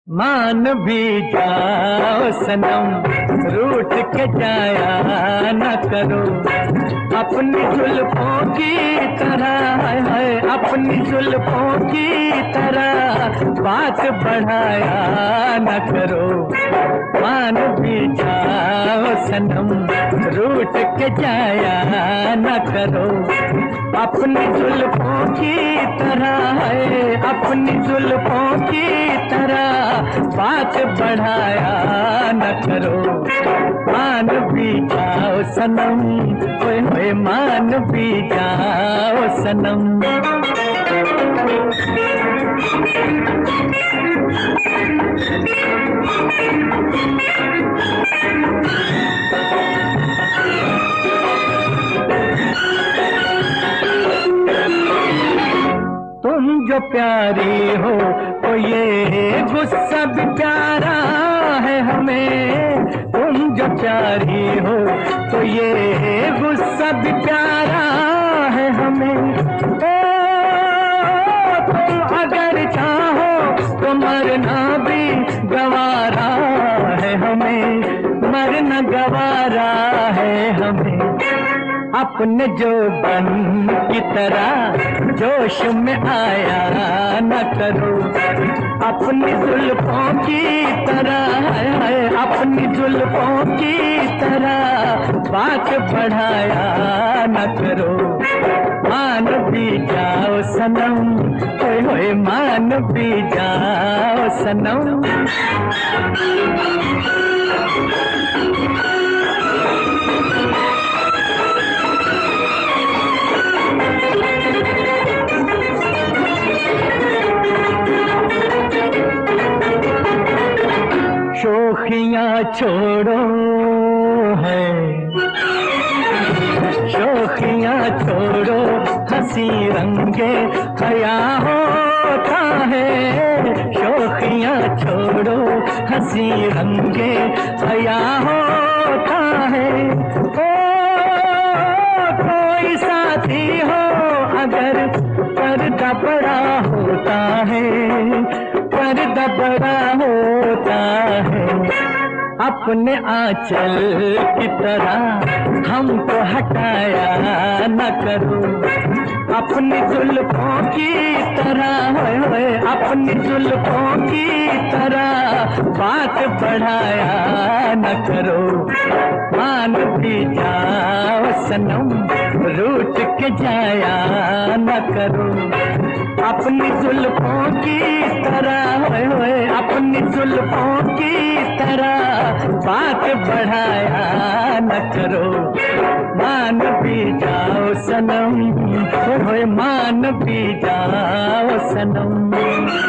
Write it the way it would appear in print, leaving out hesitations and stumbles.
मान भी जाओ सनम, रूठ के जाया न करो। अपनी जुल्फों की तरह है, अपनी जुल्फों की तरह बात बढ़ाया न करो। मान भी जाओ सनम, रूठ के जाया न करो। अपनी जुल्फों की तरह है, अपनी जुल्फों की तरह बात बढ़ाया न करो। मान भी जाओ सनम, ओए होए मान भी जाओ सनम। तुम जो प्यारी हो तो ये गुस्सा भी प्यारा है हमें। तुम जो प्यारी हो तो ये गुस्सा भी प्यारा है हमें। ओ तुम अगर चाहो तो मरना भी गवारा है हमें, मरना गवारा है हमें। अपने जोबन की तरह जोश में आया न करो। अपनी जुल्फों की तरह है, अपनी जुल्फों की तरह बात बढ़ाया न करो। मान भी जाओ सनम, होए होए मान भी जाओ सनम। शोखियाँ छोड़ो है, शोखियाँ छोड़ो, हंसी रंगे हया होता है। शोखियाँ छोड़ो, हंसी रंगे हया होता है। ओ कोई साथी हो अगर पर्दा बड़ा होता है, पर्दा बड़ा होता है। अपने आंचल की तरह हमको हटाया न करो। अपनी जुल्फों की तरह है, अपनी जुल्फों की तरह बात बढ़ाया न करो। मान भी जाओ सनम, रूठ के जाया न करो। अपनी जुल्फों की तरह है, अपनी जुल्फों की तरह बात बढ़ाया न करो। मान भी जाओ सनम, होए मान भी जाओ सनम।